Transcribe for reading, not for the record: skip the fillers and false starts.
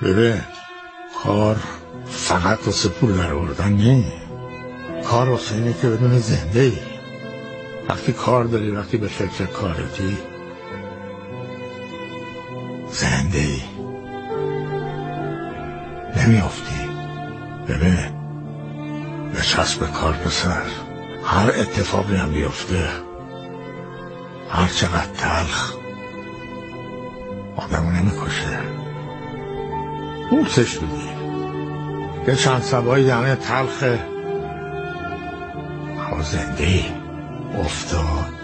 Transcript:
ببین، کار فقط واسه پول در آوردن نی. کار واسه اینه که بدون زنده ای. وقتی کار داری، وقتی به فکر کارتی، زنده ای، نمیافتی. ببین، به چسب کار پسر، هر اتفاقی هم بیفته، هر چقدر تلخ، آدمو نمیکشه، بورسش میدی. یه چند سبایی دمه تلخه، اما زنده ای، افتاد